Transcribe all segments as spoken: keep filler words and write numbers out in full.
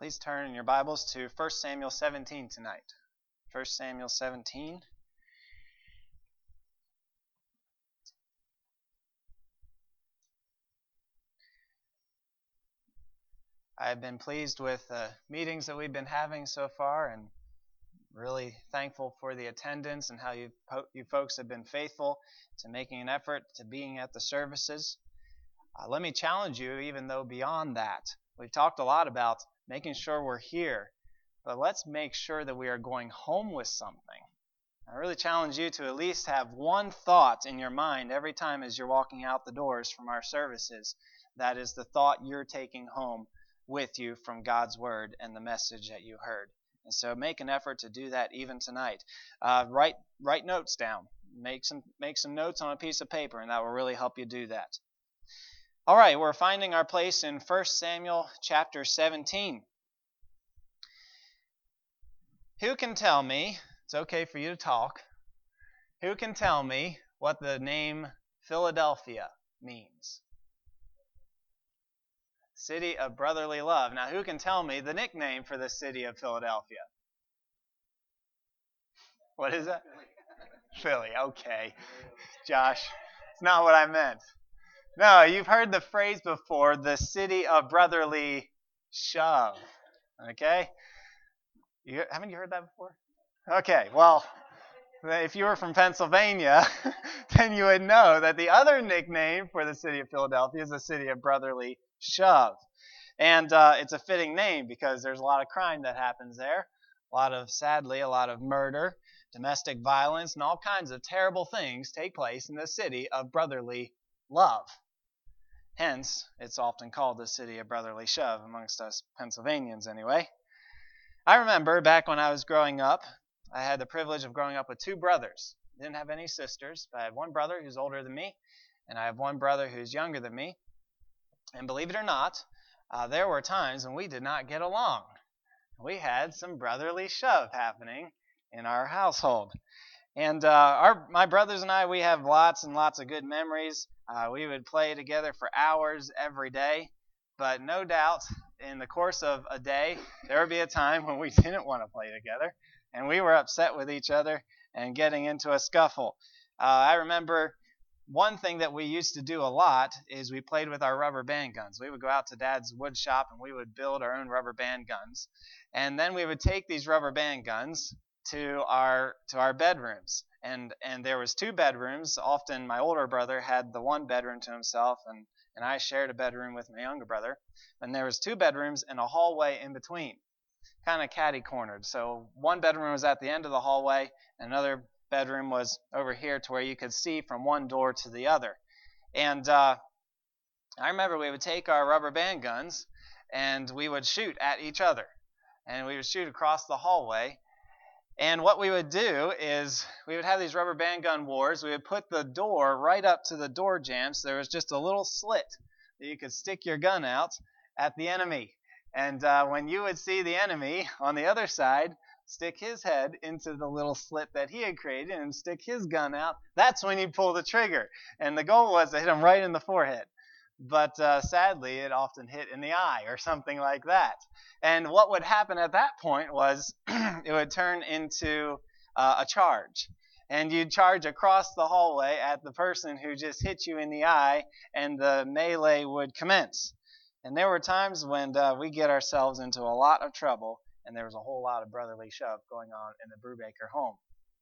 Please turn in your Bibles to First Samuel seventeen tonight. First Samuel seventeen. I've been pleased with the meetings that we've been having so far and really thankful for the attendance and how you, you folks have been faithful to making an effort to being at the services. Uh, let me challenge you, even though beyond that, we've talked a lot about making sure we're here, but let's make sure that we are going home with something. I really challenge you to at least have one thought in your mind every time as you're walking out the doors from our services. That is the thought you're taking home with you from God's Word and the message that you heard. And so make an effort to do that even tonight. Uh, write write notes down. Make some make some notes on a piece of paper, and that will really help you do that. All right, we're finding our place in First Samuel chapter seventeen. Who can tell me, it's okay for you to talk, who can tell me what the name Philadelphia means? City of brotherly love. Now, who can tell me the nickname for the city of Philadelphia? What is that? Philly, okay. Josh, it's not what I meant. No, you've heard the phrase before, the city of brotherly shove. Okay? You, haven't you heard that before? Okay, well, if you were from Pennsylvania, then you would know that the other nickname for the city of Philadelphia is the city of brotherly shove. And uh, it's a fitting name because there's a lot of crime that happens there. A lot of, sadly, a lot of murder, domestic violence, and all kinds of terrible things take place in the city of brotherly love. Hence, it's often called the city of brotherly shove amongst us Pennsylvanians anyway. I remember back when I was growing up, I had the privilege of growing up with two brothers. I didn't have any sisters, but I had one brother who's older than me, and I have one brother who's younger than me. And believe it or not, uh, there were times when we did not get along. We had some brotherly shove happening in our household. And uh, our my brothers and I, we have lots and lots of good memories. Uh, we would play together for hours every day. But no doubt, in the course of a day, there would be a time when we didn't want to play together. And we were upset with each other and getting into a scuffle. Uh, I remember one thing that we used to do a lot is we played with our rubber band guns. We would go out to Dad's wood shop and we would build our own rubber band guns. And then we would take these rubber band guns to our to our bedrooms. And and there was two bedrooms. Often my older brother had the one bedroom to himself, and, and I shared a bedroom with my younger brother. And there was two bedrooms and a hallway in between, kind of catty-cornered. So one bedroom was at the end of the hallway, and another bedroom was over here to where you could see from one door to the other. And uh, I remember we would take our rubber band guns, and we would shoot at each other. And we would shoot across the hallway. And what we would do is we would have these rubber band gun wars. We would put the door right up to the door jamb, so there was just a little slit that you could stick your gun out at the enemy. And uh, when you would see the enemy on the other side stick his head into the little slit that he had created and stick his gun out, that's when you pull the trigger. And the goal was to hit him right in the forehead. But uh, sadly, it often hit in the eye or something like that. And what would happen at that point was it would turn into uh, a charge. And you'd charge across the hallway at the person who just hit you in the eye, and the melee would commence. And there were times when uh, we get ourselves into a lot of trouble, and there was a whole lot of brotherly shove going on in the Brubaker home.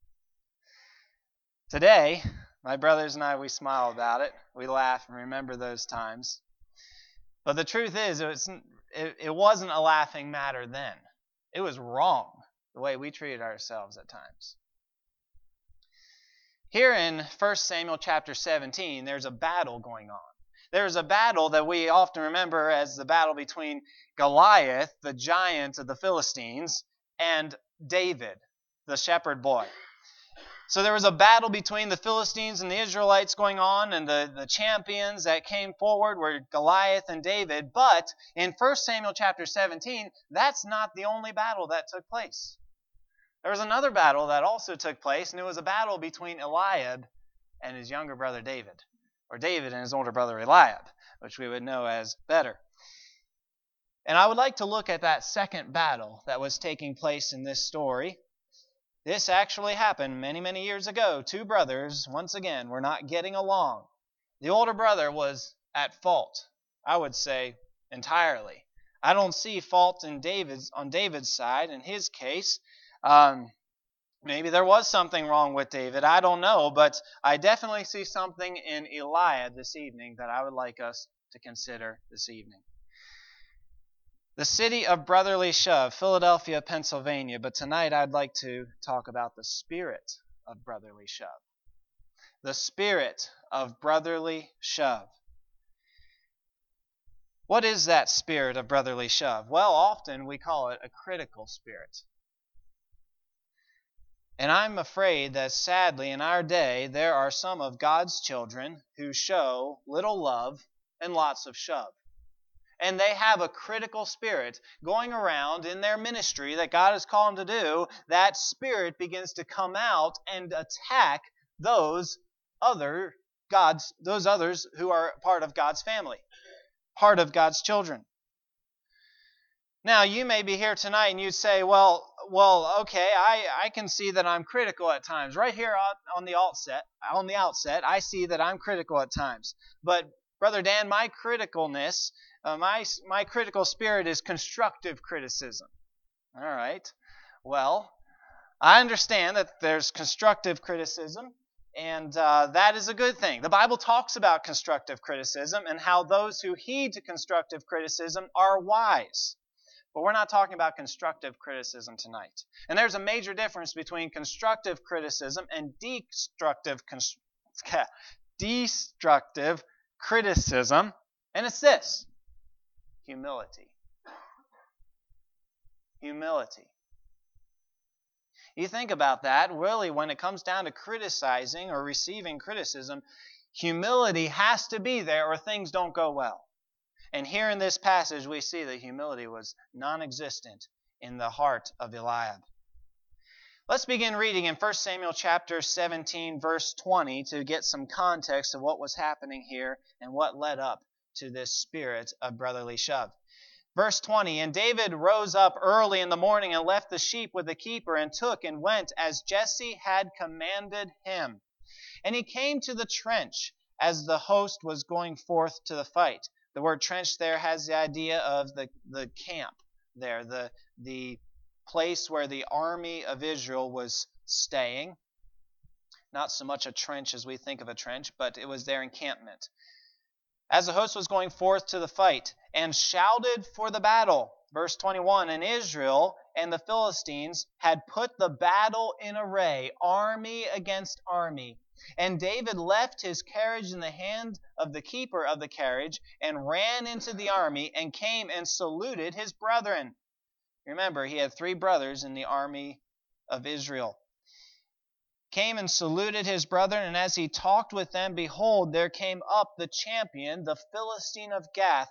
Today, my brothers and I, we smile about it. We laugh and remember those times. But the truth is, it, was, it, it wasn't a laughing matter then. It was wrong, the way we treated ourselves at times. Here in First Samuel chapter seventeen, there's a battle going on. There's a battle that we often remember as the battle between Goliath, the giant of the Philistines, and David, the shepherd boy. So there was a battle between the Philistines and the Israelites going on, and the, the champions that came forward were Goliath and David. But in First Samuel chapter seventeen, that's not the only battle that took place. There was another battle that also took place, and it was a battle between Eliab and his younger brother David. Or David and his older brother Eliab, which we would know as better. And I would like to look at that second battle that was taking place in this story. This actually happened many, many years ago. Two brothers, once again, were not getting along. The older brother was at fault, I would say, entirely. I don't see fault in David's on David's side in his case. Um, maybe there was something wrong with David. I don't know, but I definitely see something in Eliab this evening that I would like us to consider this evening. The city of brotherly shove, Philadelphia, Pennsylvania. But tonight I'd like to talk about the spirit of brotherly shove. The spirit of brotherly shove. What is that spirit of brotherly shove? Well, often we call it a critical spirit. And I'm afraid that sadly in our day there are some of God's children who show little love and lots of shove. And they have a critical spirit going around in their ministry that God has called them to do. That spirit begins to come out and attack those other God's, those others who are part of God's family, part of God's children. Now, you may be here tonight and you'd say, well, well, okay, I, I can see that I'm critical at times. Right here on the outset, on the outset, I see that I'm critical at times. But Brother Dan, my criticalness, uh, my my critical spirit is constructive criticism. All right. Well, I understand that there's constructive criticism, and uh, that is a good thing. The Bible talks about constructive criticism and how those who heed to constructive criticism are wise. But we're not talking about constructive criticism tonight. And there's a major difference between constructive criticism and destructive, destructive criticism, and it's this: humility. Humility. You think about that, really, when it comes down to criticizing or receiving criticism, humility has to be there or things don't go well. And here in this passage, we see that humility was non-existent in the heart of Eliab. Let's begin reading in First Samuel chapter seventeen, verse twenty, to get some context of what was happening here and what led up to this spirit of brotherly shove. Verse twenty, and David rose up early in the morning and left the sheep with the keeper and took and went as Jesse had commanded him. And he came to the trench as the host was going forth to the fight. The word trench there has the idea of the, the camp there, the, the place where the army of Israel was staying. Not so much a trench as we think of a trench, but it was their encampment. As the host was going forth to the fight, and shouted for the battle. Verse twenty-one, and Israel and the Philistines had put the battle in array, army against army. And David left his carriage in the hand of the keeper of the carriage, and ran into the army, and came and saluted his brethren. Remember, he had three brothers in the army of Israel. Came and saluted his brethren, and as he talked with them, behold, there came up the champion, the Philistine of Gath,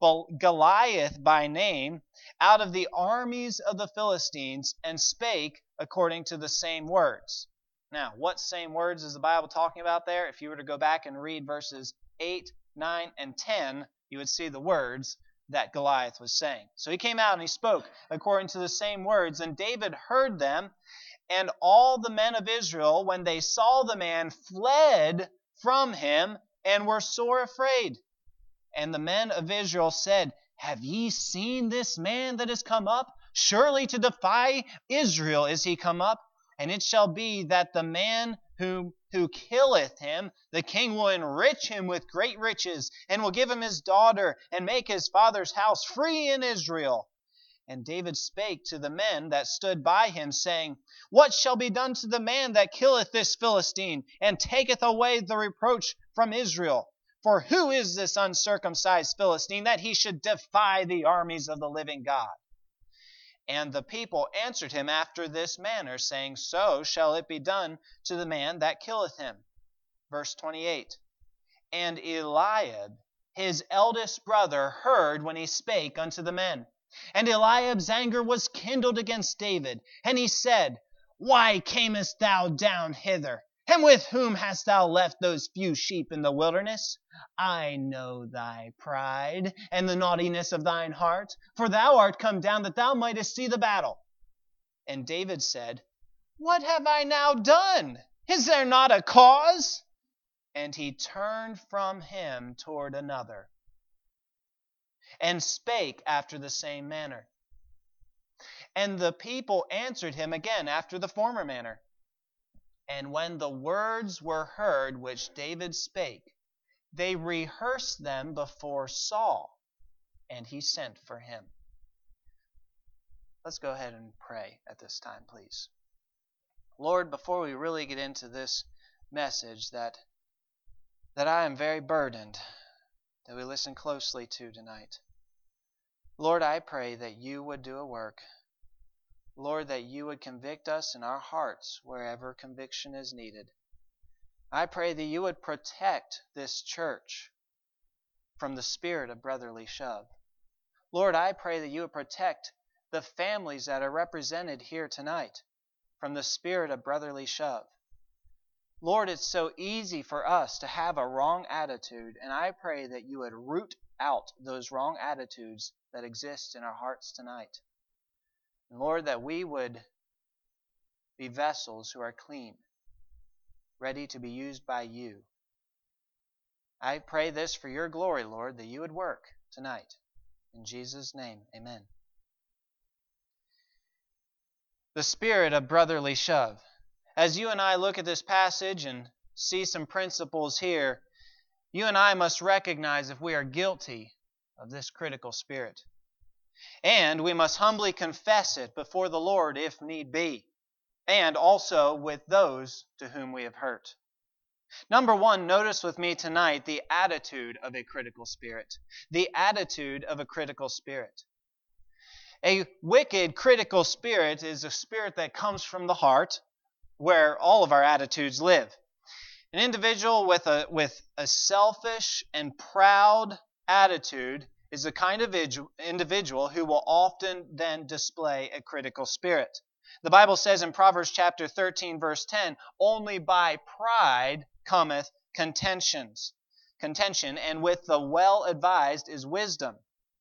Goliath by name, out of the armies of the Philistines, and spake according to the same words. Now, what same words is the Bible talking about there? If you were to go back and read verses eight, nine, and ten, you would see the words that Goliath was saying. So he came out and he spoke according to the same words, and David heard them, and all the men of Israel, when they saw the man, fled from him and were sore afraid. And the men of Israel said, have ye seen this man that is come up? Surely to defy Israel is he come up. And it shall be that the man who, who killeth him, the king will enrich him with great riches, and will give him his daughter, and make his father's house free in Israel. And David spake to the men that stood by him, saying, what shall be done to the man that killeth this Philistine, and taketh away the reproach from Israel? For who is this uncircumcised Philistine, that he should defy the armies of the living God? And the people answered him after this manner, saying, so shall it be done to the man that killeth him. Verse twenty-eight, and Eliab, his eldest brother, heard when he spake unto the men. And Eliab's anger was kindled against David, and he said, why camest thou down hither? And with whom hast thou left those few sheep in the wilderness? I know thy pride, and the naughtiness of thine heart, for thou art come down that thou mightest see the battle. And David said, What have I now done? Is there not a cause? And he turned from him toward another, and spake after the same manner. And the people answered him again after the former manner. And when the words were heard which David spake, they rehearsed them before Saul, and he sent for him. Let's go ahead and pray at this time, please. Lord, before we really get into this message that, that I am very burdened, that we listen closely to tonight, Lord, I pray that you would do a work. Lord, that you would convict us in our hearts wherever conviction is needed. I pray that you would protect this church from the spirit of brotherly shove. Lord, I pray that you would protect the families that are represented here tonight from the spirit of brotherly shove. Lord, it's so easy for us to have a wrong attitude, and I pray that you would root out those wrong attitudes that exist in our hearts tonight. And Lord, that we would be vessels who are clean, ready to be used by you. I pray this for your glory, Lord, that you would work tonight. In Jesus' name, amen. The spirit of brotherly shove. As you and I look at this passage and see some principles here, you and I must recognize if we are guilty of this critical spirit. And we must humbly confess it before the Lord if need be, and also with those to whom we have hurt. Number one, notice with me tonight the attitude of a critical spirit. The attitude of a critical spirit. A wicked, critical spirit is a spirit that comes from the heart, where all of our attitudes live. An individual with a, with a selfish and proud attitude is the kind of individual who will often then display a critical spirit. The Bible says in Proverbs chapter thirteen, verse ten, only by pride cometh contentions, contention, and with the well-advised is wisdom.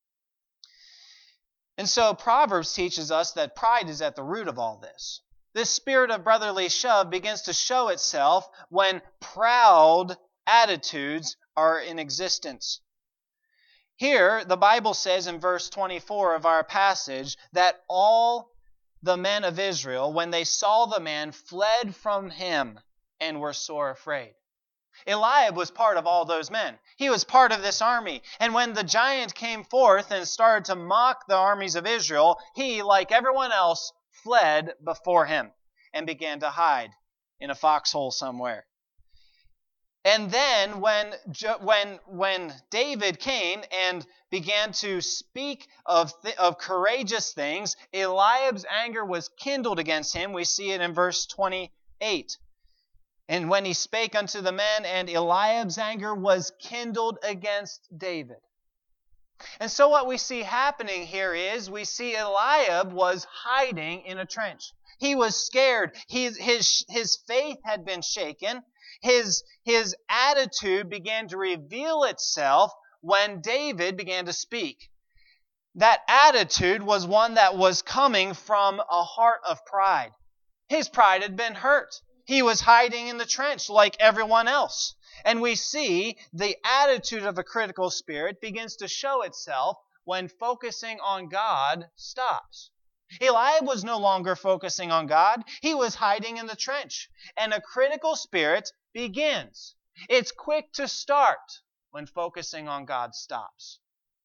And so Proverbs teaches us that pride is at the root of all this. This spirit of brotherly shove begins to show itself when proud attitudes are in existence. Here, the Bible says in verse twenty-four of our passage that all the men of Israel, when they saw the man, fled from him and were sore afraid. Eliab was part of all those men. He was part of this army. And when the giant came forth and started to mock the armies of Israel, he, like everyone else, fled before him and began to hide in a foxhole somewhere. And then when, when, when David came and began to speak of, th- of courageous things, Eliab's anger was kindled against him. We see it in verse twenty-eight. And when he spake unto the men, and Eliab's anger was kindled against David. And so what we see happening here is we see Eliab was hiding in a trench. He was scared. His, his, his faith had been shaken. His, his attitude began to reveal itself when David began to speak. That attitude was one that was coming from a heart of pride. His pride had been hurt. He was hiding in the trench like everyone else. And we see the attitude of a critical spirit begins to show itself when focusing on God stops. Eliab was no longer focusing on God. He was hiding in the trench. And a critical spirit begins. It's quick to start when focusing on God stops.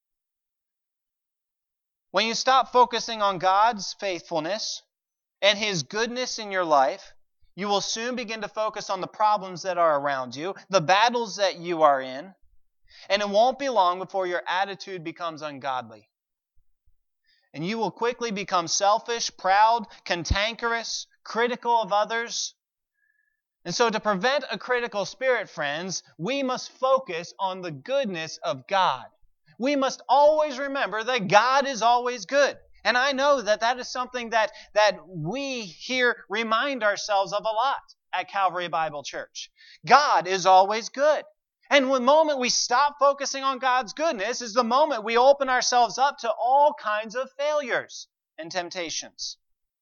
When you stop focusing on God's faithfulness and His goodness in your life, you will soon begin to focus on the problems that are around you, the battles that you are in, and it won't be long before your attitude becomes ungodly. And you will quickly become selfish, proud, cantankerous, critical of others. And so to prevent a critical spirit, friends, we must focus on the goodness of God. We must always remember that God is always good. And I know that that is something that, that we here remind ourselves of a lot. at Calvary Bible Church. God is always good. And the moment we stop focusing on God's goodness is the moment we open ourselves up to all kinds of failures and temptations.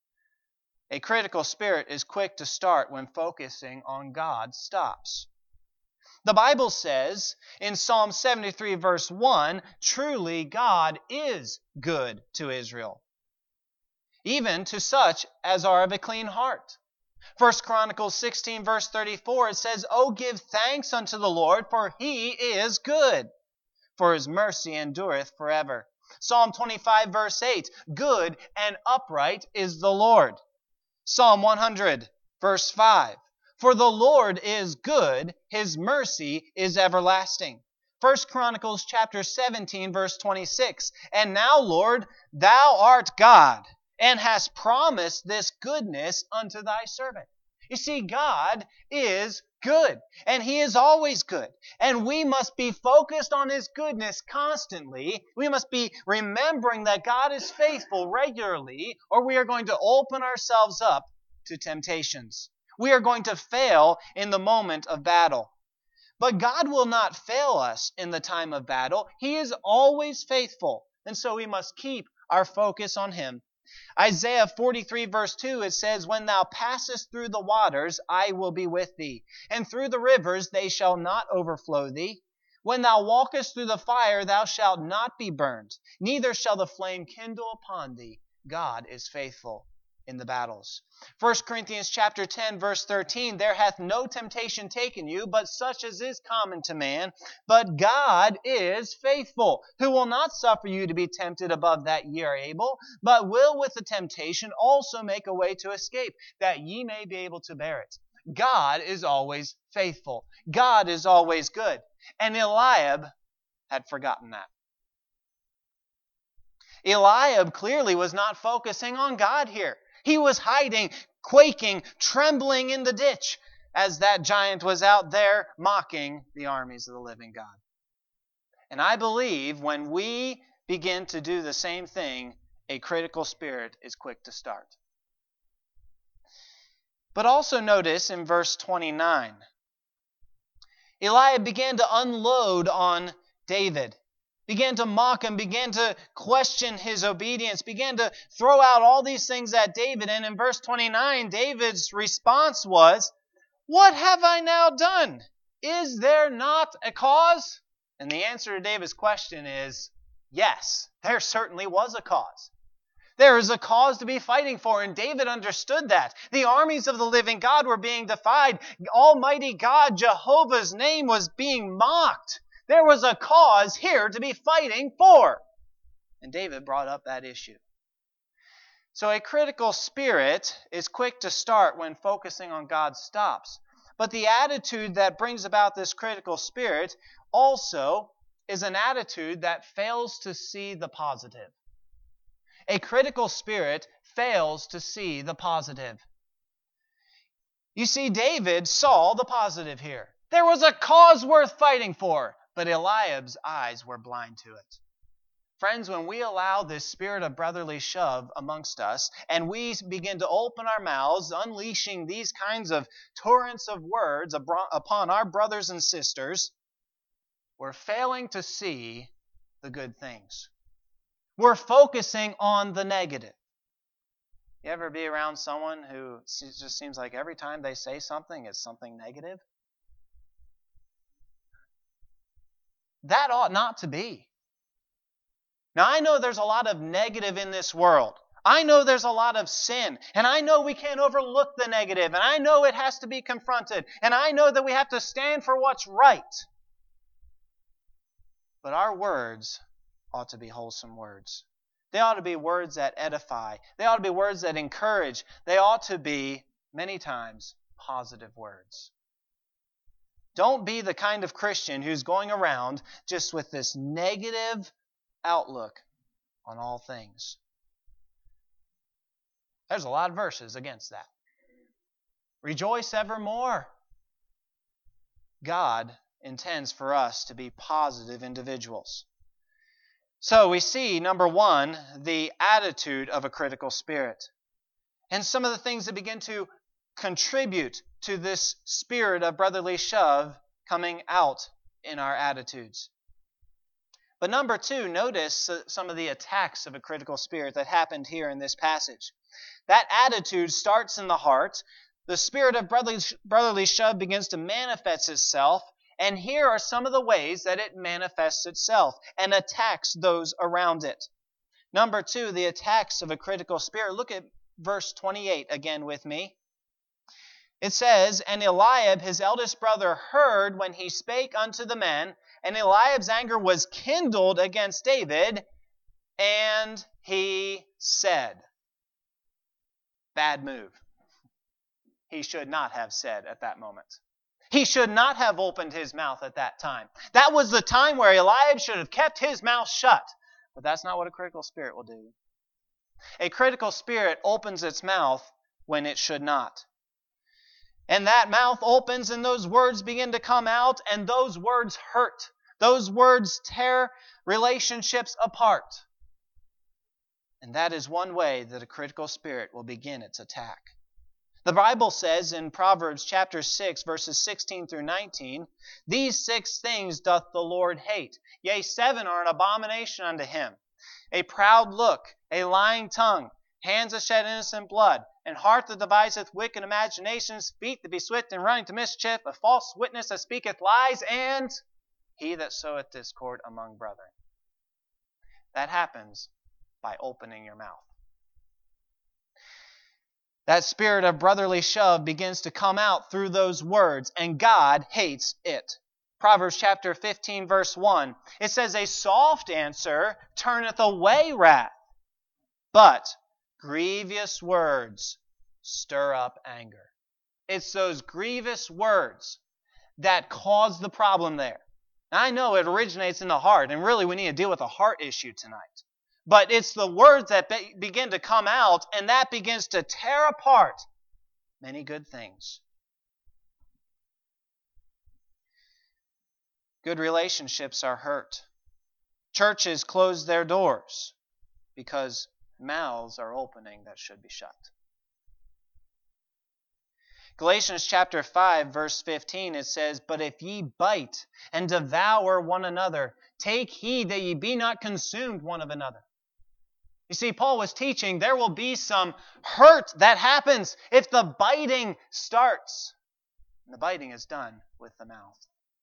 A critical spirit is quick to start when focusing on God stops. The Bible says in Psalm seventy-three verse one, truly God is good to Israel, even to such as are of a clean heart. First Chronicles sixteen verse thirty-four, it says, O give thanks unto the Lord, for He is good, for His mercy endureth forever. Psalm twenty-five verse eight, good and upright is the Lord. Psalm one hundred verse five, for the Lord is good, His mercy is everlasting. First Chronicles chapter seventeen verse twenty-six, and now, Lord, Thou art God, and hast promised this goodness unto Thy servant. You see, God is good, and He is always good. And we must be focused on His goodness constantly. We must be remembering that God is faithful regularly, or we are going to open ourselves up to temptations. We are going to fail in the moment of battle. But God will not fail us in the time of battle. He is always faithful, and so we must keep our focus on Him. Isaiah forty-three verse two, it says, when thou passest through the waters, I will be with thee, and through the rivers they shall not overflow thee. When thou walkest through the fire, thou shalt not be burned, neither shall the flame kindle upon thee. God is faithful in the battles. First Corinthians chapter ten verse thirteen, there hath no temptation taken you, but such as is common to man. But God is faithful, who will not suffer you to be tempted above that ye are able, but will with the temptation also make a way to escape, that ye may be able to bear it. God is always faithful. God is always good. And Eliab had forgotten that. Eliab clearly was not focusing on God here. He was hiding, quaking, trembling in the ditch as that giant was out there mocking the armies of the living God. And I believe when we begin to do the same thing, a critical spirit is quick to start. But also notice in verse twenty-nine, Eliab began to unload on David. Began to mock him, began to question his obedience, began to throw out all these things at David. And in verse twenty-nine, David's response was, what have I now done? Is there not a cause? And the answer to David's question is, yes, there certainly was a cause. There is a cause to be fighting for, and David understood that. The armies of the living God were being defied. Almighty God, Jehovah's name, was being mocked. There was a cause here to be fighting for. And David brought up that issue. So a critical spirit is quick to start when focusing on God stops. But the attitude that brings about this critical spirit also is an attitude that fails to see the positive. A critical spirit fails to see the positive. You see, David saw the positive here. There was a cause worth fighting for. But Eliab's eyes were blind to it. Friends, when we allow this spirit of brotherly shove amongst us, and we begin to open our mouths, unleashing these kinds of torrents of words upon our brothers and sisters, we're failing to see the good things. We're focusing on the negative. You ever be around someone who just seems like every time they say something, it's something negative? That ought not to be. Now, I know there's a lot of negative in this world. I know there's a lot of sin. And I know we can't overlook the negative. And I know it has to be confronted. And I know that we have to stand for what's right. But our words ought to be wholesome words. They ought to be words that edify. They ought to be words that encourage. They ought to be, many times, positive words. Don't be the kind of Christian who's going around just with this negative outlook on all things. There's a lot of verses against that. Rejoice evermore. God intends for us to be positive individuals. So we see, number one, the attitude of a critical spirit. And some of the things that begin to contribute to this spirit of brotherly shove coming out in our attitudes. But number two, notice some of the attacks of a critical spirit that happened here in this passage. That attitude starts in the heart. The spirit of brotherly, brotherly shove begins to manifest itself. And here are some of the ways that it manifests itself and attacks those around it. Number two, the attacks of a critical spirit. Look at verse twenty-eight again with me. It says, "And Eliab his eldest brother heard when he spake unto the men, and Eliab's anger was kindled against David, and he said." Bad move. He should not have said at that moment. He should not have opened his mouth at that time. That was the time where Eliab should have kept his mouth shut. But that's not what a critical spirit will do. A critical spirit opens its mouth when it should not. And that mouth opens and those words begin to come out, and those words hurt. Those words tear relationships apart. And that is one way that a critical spirit will begin its attack. The Bible says in Proverbs chapter six, verses sixteen through nineteen, "These six things doth the Lord hate. Yea, seven are an abomination unto him. A proud look, a lying tongue, hands that shed innocent blood, and heart that deviseth wicked imaginations, feet that be swift in running to mischief, a false witness that speaketh lies, and he that soweth discord among brethren." That happens by opening your mouth. That spirit of brotherly shove begins to come out through those words, and God hates it. Proverbs chapter fifteen, verse one, it says, "A soft answer turneth away wrath, but grievous words stir up anger." It's those grievous words that cause the problem there. Now, I know it originates in the heart, and really we need to deal with a heart issue tonight. But it's the words that be- begin to come out, and that begins to tear apart many good things. Good relationships are hurt. Churches close their doors because mouths are opening that should be shut. Galatians chapter five, verse fifteen, it says, "But if ye bite and devour one another, take heed that ye be not consumed one of another." You see, Paul was teaching there will be some hurt that happens if the biting starts. And the biting is done with the mouth.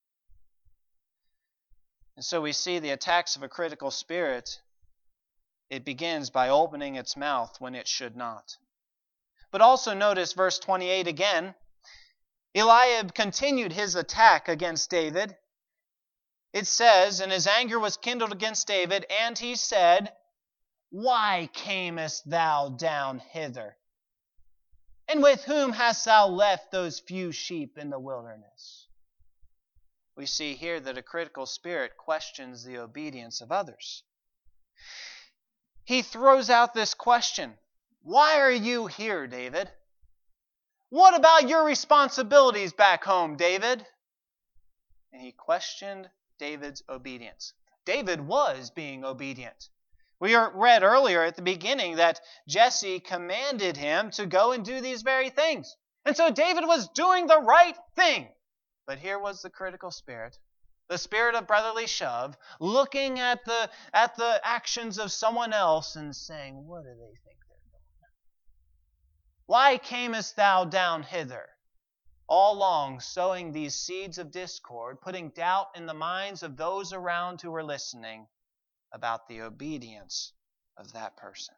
And so we see the attacks of a critical spirit. It begins by opening its mouth when it should not. But also notice verse twenty-eight again. Eliab continued his attack against David. It says, "And his anger was kindled against David, and he said, Why camest thou down hither? And with whom hast thou left those few sheep in the wilderness?" We see here that a critical spirit questions the obedience of others. He throws out this question, "Why are you here, David? What about your responsibilities back home, David?" And he questioned David's obedience. David was being obedient. We read earlier at the beginning that Jesse commanded him to go and do these very things. And so David was doing the right thing. But here was the critical spirit, the spirit of brotherly shove, looking at the, at the actions of someone else and saying, "What do they think they're doing? Why camest thou down hither?" All along sowing these seeds of discord, putting doubt in the minds of those around who were listening about the obedience of that person.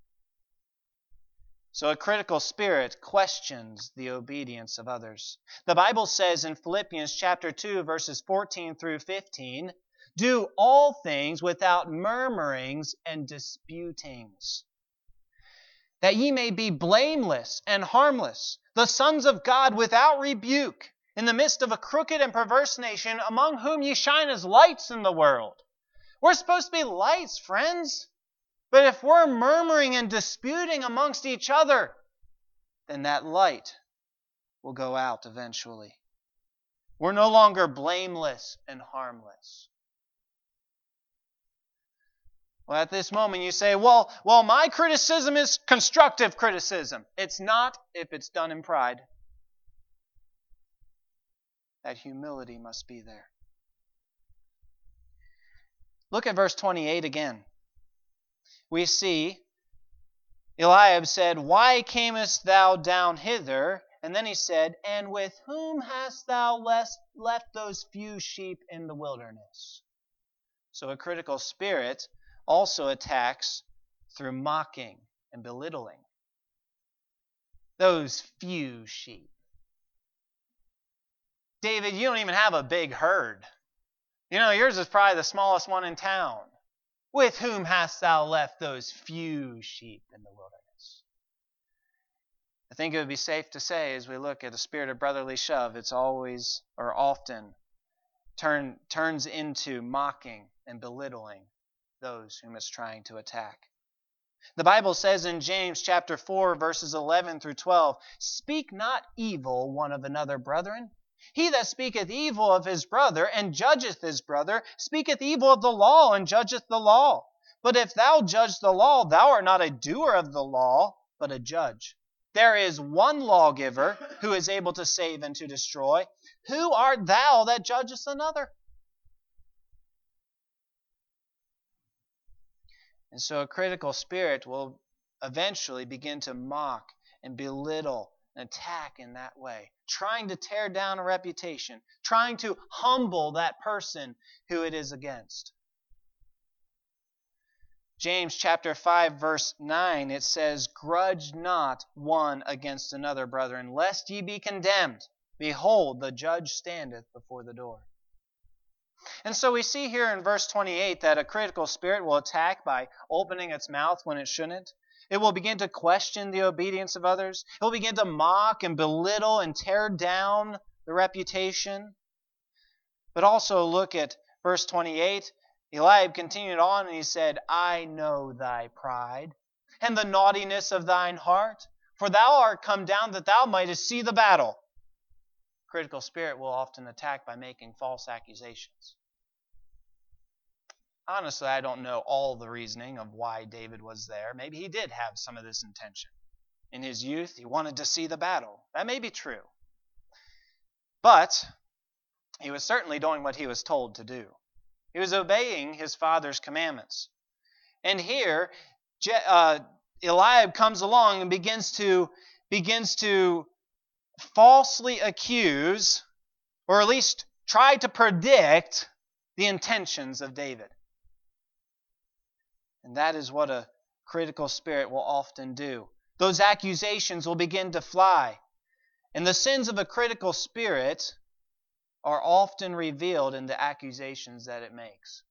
So a critical spirit questions the obedience of others. The Bible says in Philippians chapter two, verses fourteen through fifteen, "Do all things without murmurings and disputings, that ye may be blameless and harmless, the sons of God without rebuke, in the midst of a crooked and perverse nation, among whom ye shine as lights in the world." We're supposed to be lights, friends. But if we're murmuring and disputing amongst each other, then that light will go out eventually. We're no longer blameless and harmless. Well, at this moment you say, well, well, my criticism is constructive criticism. It's not if it's done in pride. That humility must be there. Look at verse twenty-eight again. We see Eliab said, why camest thou down hither? And then he said, and with whom hast thou left those few sheep in the wilderness? So a critical spirit also attacks through mocking and belittling. Those few sheep. David, you don't even have a big herd. You know, yours is probably the smallest one in town. With whom hast thou left those few sheep in the wilderness? I think it would be safe to say, as we look at the spirit of brotherly shove, it's always or often turn, turns into mocking and belittling those whom it's trying to attack. The Bible says in James chapter four, verses eleven through twelve, speak not evil one of another, brethren. He that speaketh evil of his brother and judgeth his brother speaketh evil of the law and judgeth the law. But if thou judge the law, thou art not a doer of the law, but a judge. There is one lawgiver who is able to save and to destroy. Who art thou that judgest another? And so a critical spirit will eventually begin to mock and belittle and attack in that way, trying to tear down a reputation, trying to humble that person who it is against. James chapter five, verse nine, it says, grudge not one against another, brethren, lest ye be condemned. Behold, the judge standeth before the door. And so we see here in verse twenty-eight that a critical spirit will attack by opening its mouth when it shouldn't. It will begin to question the obedience of others. It will begin to mock and belittle and tear down the reputation. But also look at verse twenty-eight. Eliab continued on and he said, I know thy pride and the naughtiness of thine heart, for thou art come down that thou mightest see the battle. Critical spirit will often attack by making false accusations. Honestly, I don't know all the reasoning of why David was there. Maybe he did have some of this intention. In his youth, he wanted to see the battle. That may be true. But he was certainly doing what he was told to do. He was obeying his father's commandments. And here, uh, Eliab comes along and begins to, begins to falsely accuse, or at least try to predict, the intentions of David. And that is what a critical spirit will often do. Those accusations will begin to fly. And the sins of a critical spirit are often revealed in the accusations that it makes.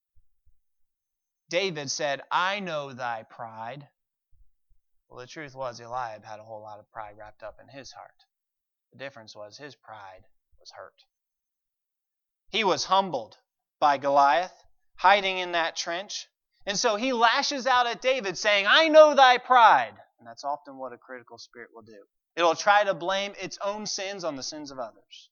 David said, I know thy pride. Well, the truth was Eliab had a whole lot of pride wrapped up in his heart. The difference was his pride was hurt. He was humbled by Goliath, hiding in that trench. And so he lashes out at David saying, I know thy pride. And that's often what a critical spirit will do. It will try to blame its own sins on the sins of others.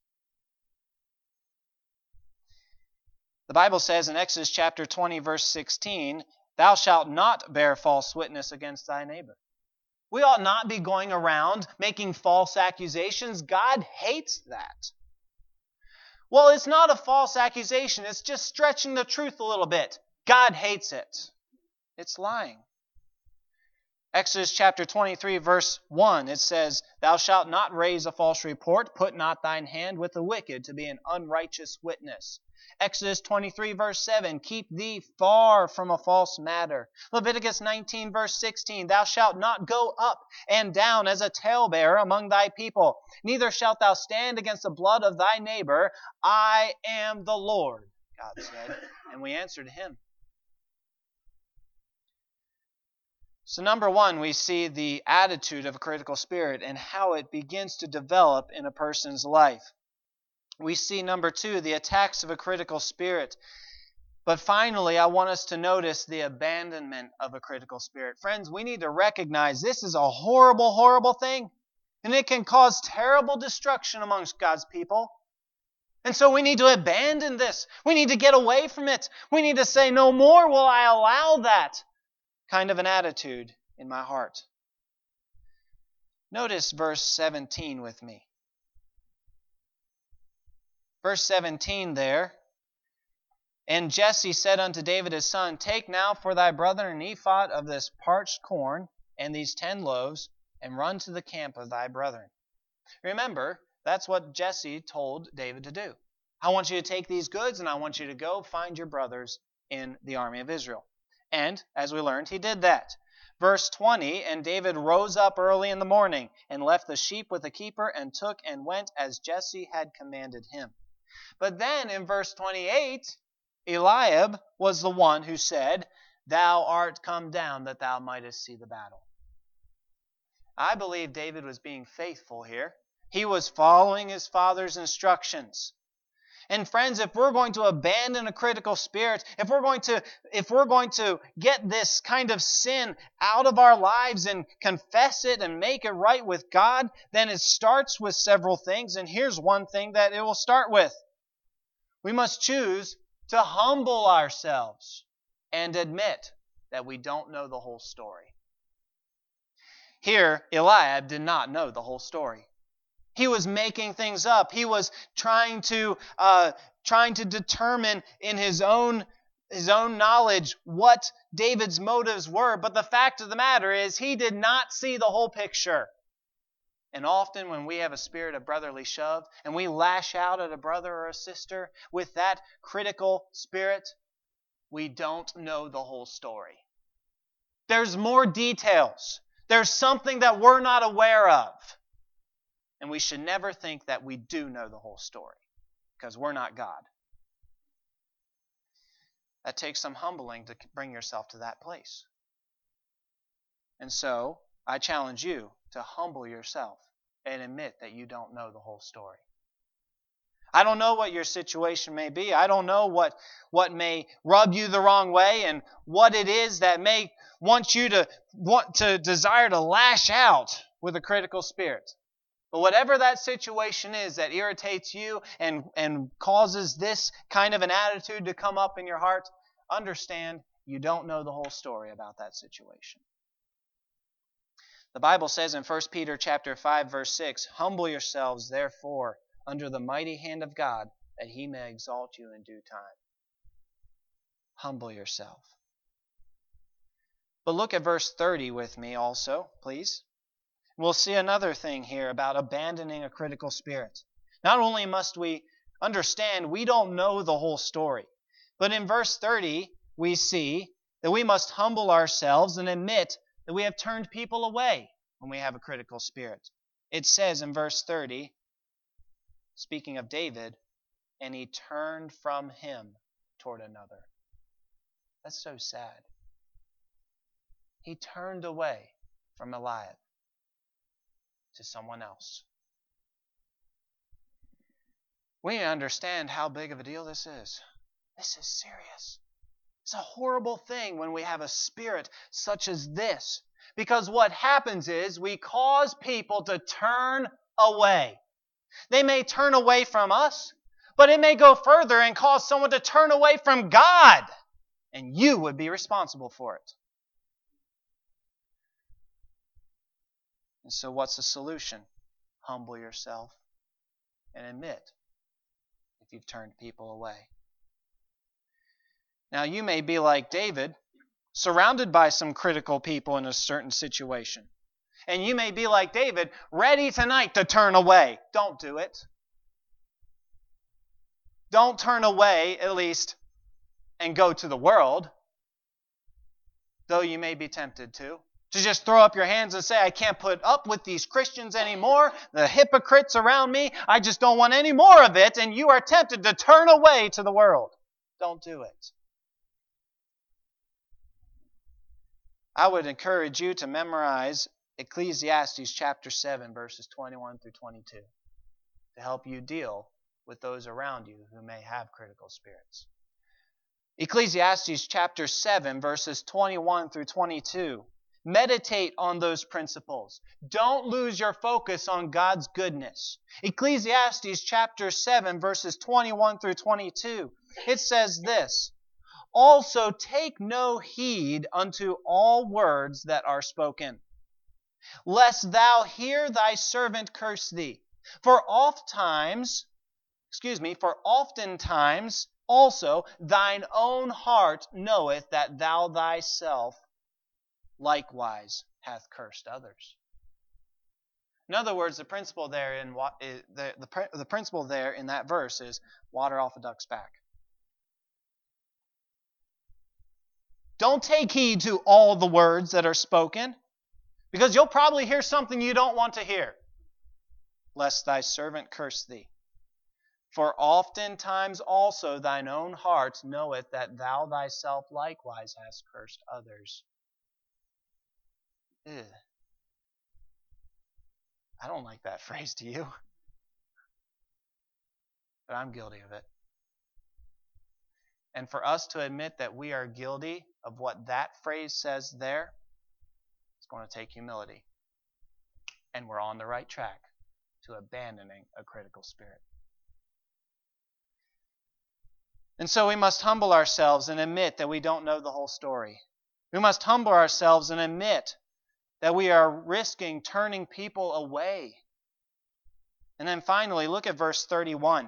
The Bible says in Exodus chapter twenty, verse sixteen, thou shalt not bear false witness against thy neighbor. We ought not be going around making false accusations. God hates that. Well, it's not a false accusation. It's just stretching the truth a little bit. God hates it. It's lying. Exodus chapter twenty-three, verse one, it says, thou shalt not raise a false report, put not thine hand with the wicked to be an unrighteous witness. Exodus twenty-three, verse seven, keep thee far from a false matter. Leviticus nineteen, verse sixteen, thou shalt not go up and down as a talebearer among thy people, neither shalt thou stand against the blood of thy neighbor. I am the Lord, God said, and we answered him. So number one, we see the attitude of a critical spirit and how it begins to develop in a person's life. We see number two, the attacks of a critical spirit. But finally, I want us to notice the abandonment of a critical spirit. Friends, we need to recognize this is a horrible, horrible thing. And it can cause terrible destruction amongst God's people. And so we need to abandon this. We need to get away from it. We need to say, no more will I allow that kind of an attitude in my heart. Notice verse seventeen with me. Verse seventeen there. And Jesse said unto David his son, Take now for thy brother an ephah of this parched corn, and these ten loaves, and run to the camp of thy brethren. Remember, that's what Jesse told David to do. I want you to take these goods, and I want you to go find your brothers in the army of Israel. And, as we learned, he did that. Verse twenty, And David rose up early in the morning, and left the sheep with the keeper, and took and went as Jesse had commanded him. But then in verse twenty-eight, Eliab was the one who said, Thou art come down that thou mightest see the battle. I believe David was being faithful here. He was following his father's instructions. And friends, if we're going to abandon a critical spirit, if we're going to if we're going to get this kind of sin out of our lives and confess it and make it right with God, then it starts with several things. And here's one thing that it will start with. We must choose to humble ourselves and admit that we don't know the whole story. Here, Eliab did not know the whole story. He was making things up. He was trying to uh, trying to determine in his own his own knowledge what David's motives were. But the fact of the matter is, he did not see the whole picture. And often when we have a spirit of brotherly shove and we lash out at a brother or a sister with that critical spirit, we don't know the whole story. There's more details. There's something that we're not aware of. And we should never think that we do know the whole story, because we're not God. That takes some humbling to bring yourself to that place. And so, I challenge you to humble yourself and admit that you don't know the whole story. I don't know what your situation may be. I don't know what, what may rub you the wrong way and what it is that may want you to want to desire to lash out with a critical spirit. But whatever that situation is that irritates you and, and causes this kind of an attitude to come up in your heart, understand you don't know the whole story about that situation. The Bible says in First Peter chapter five, verse six, Humble yourselves, therefore, under the mighty hand of God, that he may exalt you in due time. Humble yourself. But look at verse thirty with me also, please. We'll see another thing here about abandoning a critical spirit. Not only must we understand we don't know the whole story, but in verse thirty we see that we must humble ourselves and admit that we have turned people away when we have a critical spirit. It says in verse thirty, speaking of David, and he turned from him toward another. That's so sad. He turned away from Eliab to someone else. We understand how big of a deal this is. This is serious. It's a horrible thing when we have a spirit such as this. Because what happens is we cause people to turn away. They may turn away from us, but it may go further and cause someone to turn away from God. And you would be responsible for it. And so what's the solution? Humble yourself and admit if you've turned people away. Now you may be like David, surrounded by some critical people in a certain situation. And you may be like David, ready tonight to turn away. Don't do it. Don't turn away, at least, and go to the world, though you may be tempted to. To just throw up your hands and say, I can't put up with these Christians anymore, the hypocrites around me, I just don't want any more of it, and you are tempted to turn away to the world. Don't do it. I would encourage you to memorize Ecclesiastes chapter seven, verses twenty-one through twenty-two, to help you deal with those around you who may have critical spirits. Ecclesiastes chapter seven, verses twenty-one through twenty-two Meditate on those principles. Don't lose your focus on God's goodness. Ecclesiastes chapter seven, verses twenty-one through twenty-two. It says this, "Also take no heed unto all words that are spoken, lest thou hear thy servant curse thee. For oft times, excuse me, for oftentimes also thine own heart knoweth that thou thyself likewise hath cursed others." In other words, the principle there in the, the, the principle there in that verse is water off a duck's back. Don't take heed to all the words that are spoken, because you'll probably hear something you don't want to hear. Lest thy servant curse thee. For oftentimes also thine own heart knoweth that thou thyself likewise hast cursed others. Ew. I don't like that phrase, do you? But I'm guilty of it. And for us to admit that we are guilty of what that phrase says there, it's going to take humility. And we're on the right track to abandoning a critical spirit. And so we must humble ourselves and admit that we don't know the whole story. We must humble ourselves and admit that we are risking turning people away. And then finally, look at verse thirty-one.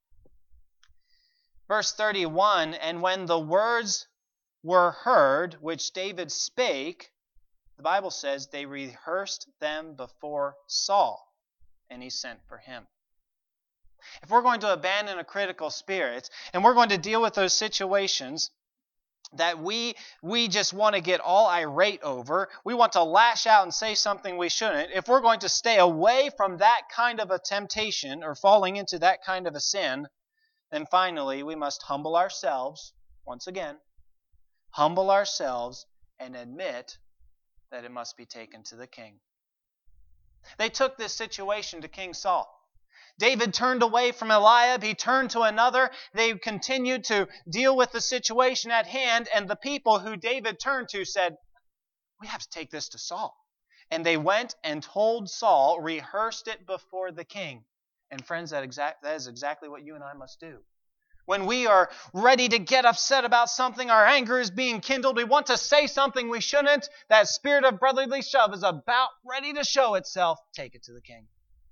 Verse thirty-one, "And when the words were heard, which David spake," the Bible says, "they rehearsed them before Saul, and he sent for him." If we're going to abandon a critical spirit, and we're going to deal with those situations that we we just want to get all irate over, we want to lash out and say something we shouldn't, if we're going to stay away from that kind of a temptation or falling into that kind of a sin, then finally we must humble ourselves, once again, humble ourselves and admit that it must be taken to the king. They took this situation to King Saul. David turned away from Eliab. He turned to another. They continued to deal with the situation at hand, and the people who David turned to said, "We have to take this to Saul." And they went and told Saul, rehearsed it before the king. And friends, that, exact, that is exactly what you and I must do. When we are ready to get upset about something, our anger is being kindled, we want to say something we shouldn't, that spirit of brotherly shove is about ready to show itself, take it to the king.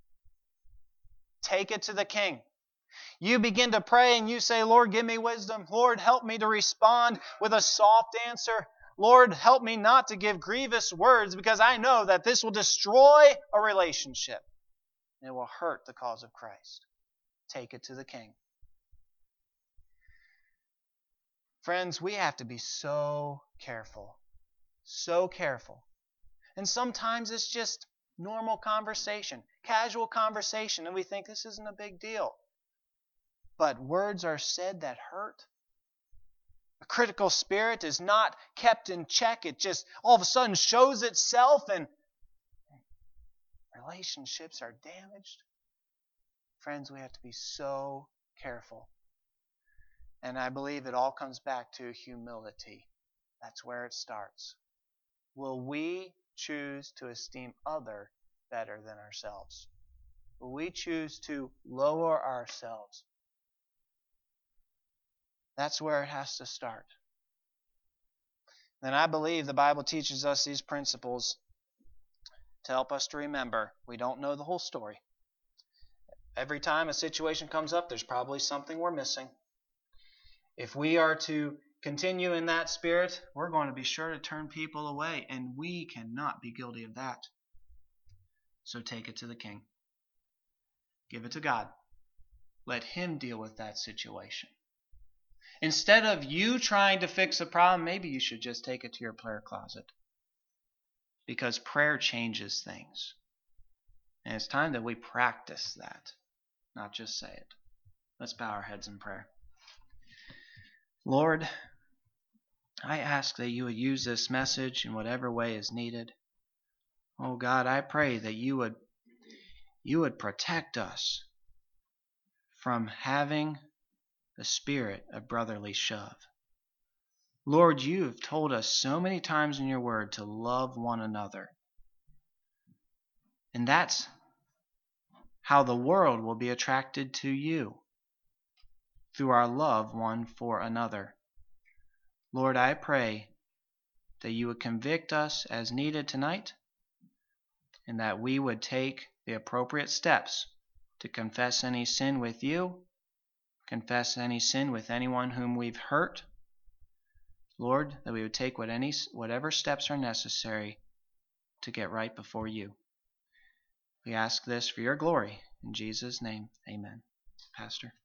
Take it to the king. You begin to pray and you say, "Lord, give me wisdom. Lord, help me to respond with a soft answer. Lord, help me not to give grievous words, because I know that this will destroy a relationship and it will hurt the cause of Christ." Take it to the king. Friends, we have to be so careful. So careful. And sometimes it's just normal conversation, casual conversation, and we think this isn't a big deal. But words are said that hurt. A critical spirit is not kept in check. It just all of a sudden shows itself, and relationships are damaged. Friends, we have to be so careful. And I believe it all comes back to humility. That's where it starts. Will we choose to esteem other better than ourselves? Will we choose to lower ourselves? That's where it has to start. And I believe the Bible teaches us these principles to help us to remember we don't know the whole story. Every time a situation comes up, there's probably something we're missing. If we are to continue in that spirit, we're going to be sure to turn people away, and we cannot be guilty of that. So take it to the king. Give it to God. Let him deal with that situation. Instead of you trying to fix a problem, maybe you should just take it to your prayer closet. Because prayer changes things. And it's time that we practice that, not just say it. Let's bow our heads in prayer. Lord, I ask that you would use this message in whatever way is needed. Oh God, I pray that you would you would protect us from having the spirit of brotherly shove. Lord, you have told us so many times in your word to love one another. And that's how the world will be attracted to you, through our love one for another. Lord, I pray that you would convict us as needed tonight, and that we would take the appropriate steps to confess any sin with you, confess any sin with anyone whom we've hurt. Lord, that we would take what any, whatever steps are necessary to get right before you. We ask this for your glory. In Jesus' name, amen. Pastor.